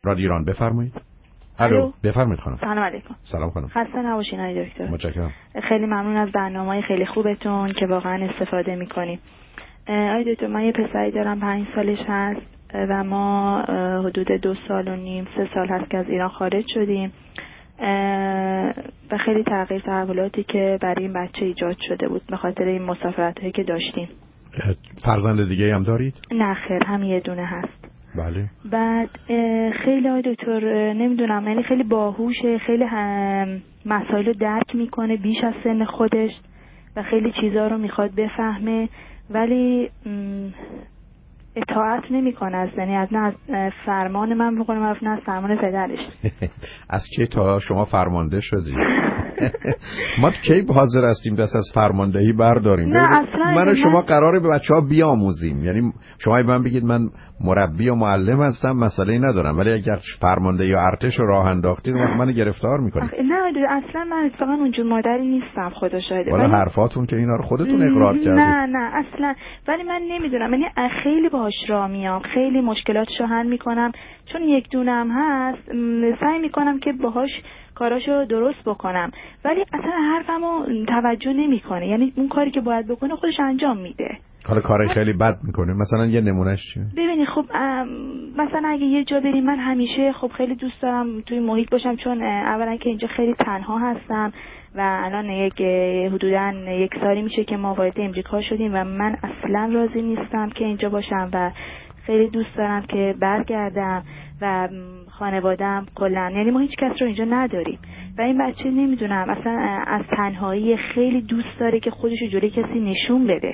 رادیو ایران، بفرمایید. الو، بفرمایید خانم. سلام علیکم. سلام خانم. خسته نباشین آقای دکتر. متشکرم. خیلی ممنون از برنامه‌های خیلی خوبتون که واقعا استفاده می‌کنیم. آقای دکتر، من یه پسری دارم 5 سالش هست و ما حدود 2 سال و نیم 3 سال هست که از ایران خارج شدیم و خیلی تغییر تحولاتی که برای این بچه ایجاد شده بود به خاطر این مسافرت‌هایی که داشتیم. فرزند دیگه هم دارید؟ نه خیر، همین یه دونه هست. بله. بعد خیلی آقای دکتر نمیدونم، یعنی خیلی باهوشه، خیلی مسائل رو درک میکنه بیش از سن خودش و خیلی چیزا رو میخواد بفهمه، ولی اطاعت نمیکنه، یعنی از نه از فرمان من میکنه نه از فرمان پدرش. از کی تا شما فرمانده شدی؟ ما کی حاضر هستیم دست از فرماندهی برداریم؟ من و شما قراره به بچه‌ها بیاموزیم. یعنی شما من بگید من مربی و معلم هستم، مسئله ندارم، ولی اگر فرماندهی یا ارتش رو راه انداختید منو گرفتار میکنید. نه اصلا من اتفاقا اونجور مادری نیستم، خدا شاهده. والا حرفاتون که اینا رو خودتون اقرار کردید. نه اصلا، ولی من نمیدونم، یعنی خیلی باهاش راه میام، خیلی مشکلاتشو حل میکنم، چون یک دونم هست سعی میکنم که باهاش کاراشو درست بکنم، ولی اصلا حرفمو توجه نمیکنه. یعنی اون کاری که باید بکنه خودش انجام میده. حالا کارای خیلی بد میکنه، مثلا یه نمونهش چیه؟ ببینی خب مثلا اگه یه جا بریم، من همیشه خب خیلی دوست دارم توی محیط باشم، چون اولا که اینجا خیلی تنها هستم و الان حدوداً 1 سالی میشه که ما وارد امریکا شدیم و من اصلا راضی نیستم که اینجا باشم و خیلی دوست دارم که برگردم و خانواده‌ام کلاً، یعنی ما هیچ کس رو اینجا نداریم و این بچه نمیدونم اصلا از تنهایی خیلی دوست داره که خودشو جلوی کسی نشون بده.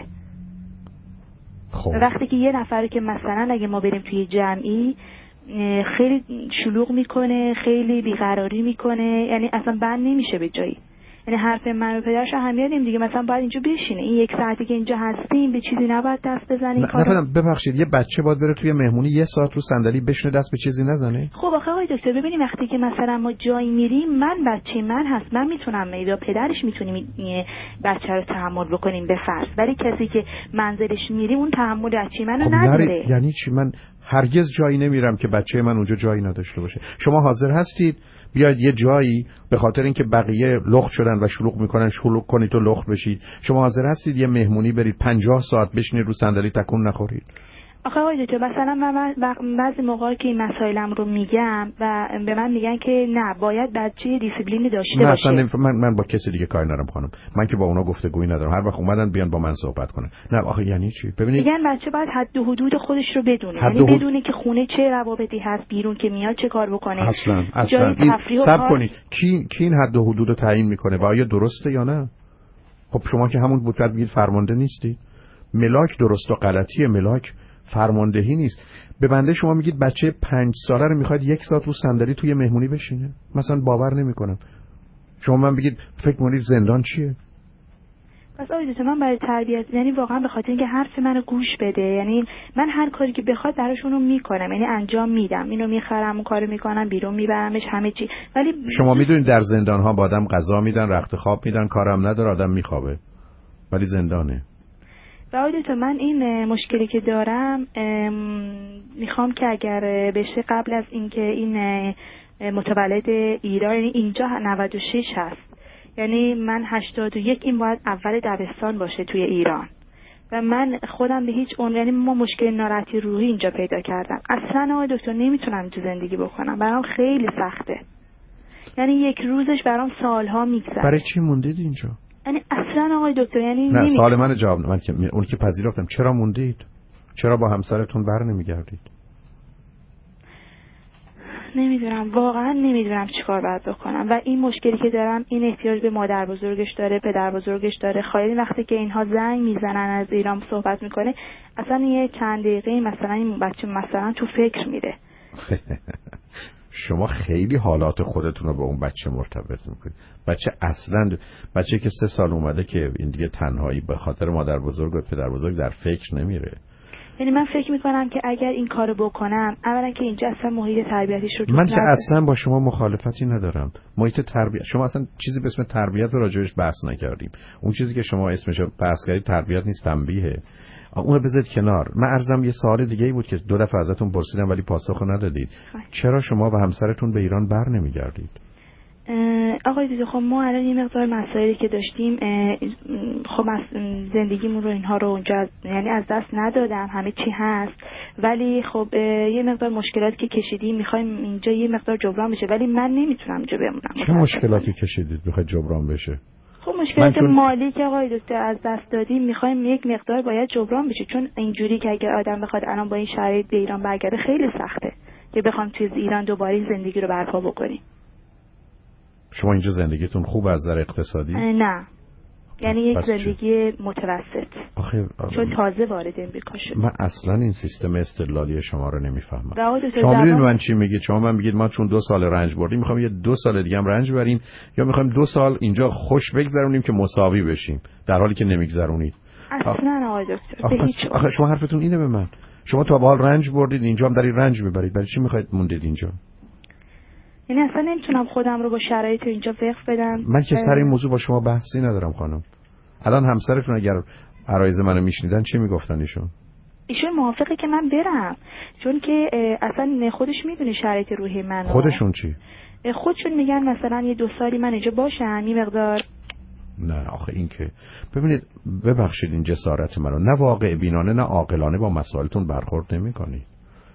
خب. وقتی که یه نفر که مثلا اگه ما بریم توی جمعی خیلی شلوغ میکنه، خیلی بیقراری میکنه، یعنی اصلا بند نمیشه به جایی. یعنی حرف من و پدرش هم یادیم دیگه، مثلا باید اینجا بشینه، این 1 ساعتی که اینجا هستیم به چیزی نباید دست بزنیم. نه ببخشید، یه بچه باید بره توی مهمونی 1 ساعت رو صندلی بشینه دست به چیزی نزنه؟ خب آقای دکتر ببینیم وقتی که مثلا ما جایی میریم، من بچه من هست، من میتونم یا پدرش میتونیم بچه رو تحمل بکنیم به فرض، ولی کسی که منزلش میریم اون تحمل بچه منو نداره. یعنی چی؟ من هرگز جایی نمیرم که بچه من اونجا جایی نداشته باشه. شما حاضر هستید بیاید یه جایی به خاطر اینکه بقیه لخت شدن و شلوغ میکنن شلوغ کنید و لخت بشید؟ شما حاضر هستید یه مهمونی برید 50 ساعت بشینید رو صندلی تکون نخورید؟ آقای دکتر مثلا من بعضی موقع که این مسائلم رو میگم و به من میگن که نه باید بچه دیسیپلینی داشته باشه. اصلا من با کسی دیگه کاری ندارم خانم، من که با اونا گفتگویی ندارم، هر وقت اومدن بیان با من صحبت کنن. نه آخه یعنی چی؟ ببینید میگن بچه باید حد و حدود خودش رو بدونه، یعنی بدونه که خونه چه روابطی هست، بیرون که میاد چه کار بکنه. اصلا صبر کنید، کی این حد و حدود رو تعیین میکنه و آیا درسته یا نه؟ خب شما که همون بود بگید فرمانده نیستی. ملاک درست و غلطیه، ملاک فرماندهی نیست. به بنده شما میگید بچه 5 ساله رو میخواید 1 ساعت رو صندلی توی مهمونی بشینه؟ مثلا باور نمیکنم. شما من بگید فکر کنید زندان چیه؟ پس آقای من برای تربیت، یعنی واقعا به خاطر اینکه حرف منو گوش بده، یعنی من هر کاری که بخواد براشونو میکنم، یعنی انجام میدم، اینو میخرم اون کارو میکنم، بیرون میبرمش، همه چی. ولی شما میدونید در زندان ها با آدم غذا میدن، رخت خواب میدن، کارم نداره، آدم میخوابه، ولی زندانه. و من این مشکلی که دارم میخوام که اگر بشه قبل از اینکه این متولد ایران، یعنی اینجا 96 هست، یعنی من 81، این باید اول دبستان باشه توی ایران و من خودم به هیچ عنوان، یعنی ما مشکل ناراحتی روحی اینجا پیدا کردم. اصلا آقای دکتر نمیتونم تو زندگی بکنم، برام خیلی سخته، یعنی 1 روزش برام سالها میگذره. برای چی موندید اینجا؟ یعنی اصلا آقای دکتر یعنی نه سوال من جواب من که اون که پذیرفتم، چرا موندید؟ چرا با همسرتون بر نمیگردید؟ نمیدونم، واقعا نمیدونم چیکار باید بکنم و این مشکلی که دارم این احتیاج به مادر بزرگش داره، پدر بزرگش داره. خیلی وقتی که اینها زنگ میزنن از ایران صحبت میکنه، اصلا یه چند دقیقه مثلا این بچه مثلا تو فکر میره. شما خیلی حالات خودتون رو به اون بچه مرتبط میکنید. بچه اصلا بچه که 3 سال اومده که این دیگه تنهایی به خاطر مادر بزرگ و پدر بزرگ در فکر نمیره. یعنی من فکر میکنم که اگر این کارو بکنم، اولا که اینجا اصلا محیط تربیتیش رو من که اصلا با شما مخالفتی ندارم. محیط تربیت، شما اصلا چیزی به اسم تربیت رو راجعش بحث نکردیم. اون چیزی که شما اسمش رو بحث کردید تربیت نیست، تنبیهه. اون بذارید کنار. من عرضم یه سوال دیگه ای بود که 2 دفعه ازتون پرسیدم ولی پاسخ ندادید. چرا شما و همسرتون به ایران بر نمیگردید؟ آقای دیده خب ما الان یه مقدار مسائلی که داشتیم، خب زندگیمون رو اینها رو اونجا یعنی از دست ندادم، همه چی هست، ولی خب یه مقدار مشکلاتی که کشیدیم میخوایم اینجا یه مقدار جبران بشه، ولی من نمیتونم اینجا بمونم. چه مشکلاتی کشیدید میخواید جبران بشه؟ خب مشکلات مالی که آقای دکتر از دست دادیم میخوایم یک مقدار باید جبران بشه، چون اینجوری که اگر آدم بخواد الان با این شرایط به ایران برگرده خیلی سخته که بخوام توی ایران دوباره زندگی رو برپا بکنیم. شما اینجا زندگیتون خوب از نظر اقتصادی؟ نه، یعنی یک زندگی متوسط. چون تازه وارد امریکا شد. من اصلا این سیستم استدلالی شما رو نمیفهمم. شما میدونید من چی میگید؟ شما من میگید ما چون 2 سال رنج بردیم میخوام یه 2 سال دیگه هم رنج ببریم، یا میخوایم 2 سال اینجا خوش بگذرونیم که مساوی بشیم، در حالی که نمیگذرونید. اصلا آقای دکتر آخه شما حرفتون اینه به من. شما تا به حال رنج بردید، اینجا هم دارید رنج میبرید، برای چی میخواید موندید اینجا؟ یعنی اصلا نمیتونم خودم رو با شرایط اینجا وقف بدم. من که سر این موضوع با شما بحثی ندارم خانم. الان همسرتون اگر عرایض منو میشنیدن چی میگفتن ایشون موافقه که من برم، چون که اصلا خودش میدونه شرایط روحی منو. خودشون چی؟ خودشون میگن مثلا یه 2 سالی من اینجا باشم، این مقدار. نه آخه این که ببینید، ببخشید این جسارت منو نه واقع بینانه نه عاقلانه با مسائلتون برخورد نمیکنید.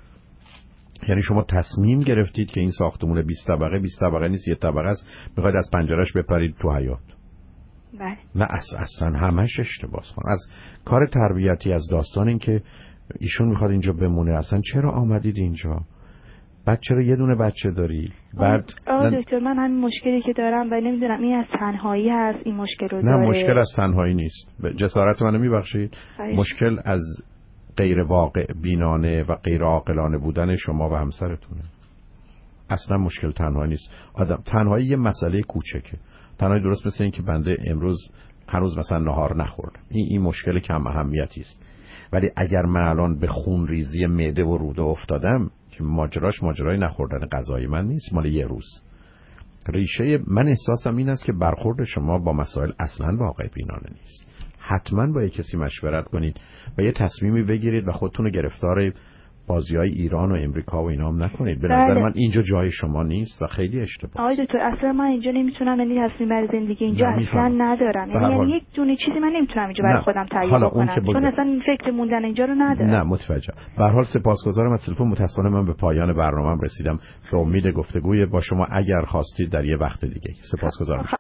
یعنی شما تصمیم گرفتید که این ساختمون 20 طبقه نیست، 1 طبقه است، میخواید از پنجرهش بپرید تو حیاط. بله. نه اصلا همش اشتباهه. از کار تربیتی، از داستان این که ایشون میخواد اینجا بمونه، اصلا چرا آمدید اینجا؟ بعد چرا یه دونه بچه داری؟ بعد دکتر من همین مشکلی که دارم و نمیدونم این از تنهایی هست، این مشکل رو نه داره. مشکل از تنهایی نیست. جسارت منو میبخشید. مشکل از غیر واقع بینانه و غیر عاقلانه بودن شما و همسرتونه. اصلا مشکل تنهایی نیست. تنهایی یه مسئله کوچکه. تنهایی درست مثل این که بنده امروز هنوز مثلا نهار نخوردم، این مشکل کم اهمیتی است. ولی اگر من الان به خون ریزی معده و روده افتادم که ماجرای نخوردن غذای من نیست، مال یه روز. ریشه من احساسم این است که برخورد شما با مسائل اصلا واقع بینانه نیست. حتما با یک کسی مشورت کنید و یه تصمیمی بگیرید و خودتون رو گرفتار بازی‌های ایران و امریکا و اینا هم نکنید. به نظر من اینجا جای شما نیست و خیلی اشتباهه. آقای دکتر اصلا من اینجا نمیتونم، یعنی تصمیم برای زندگی اینجا اصلا ندارم. یعنی یک دونه چیزی من نمیتونم اینجا برای خودم تهیه بکنم، چون اصلا فکر موندن اینجا رو ندارم. نه متوجهم. به هر حال سپاسگزارم از تلفن. متأسفانه من به پایان برنامه‌ام رسیدم. به امید گفتگوی با شما اگر خواستید در یه وقت دیگه. سپاسگزارم.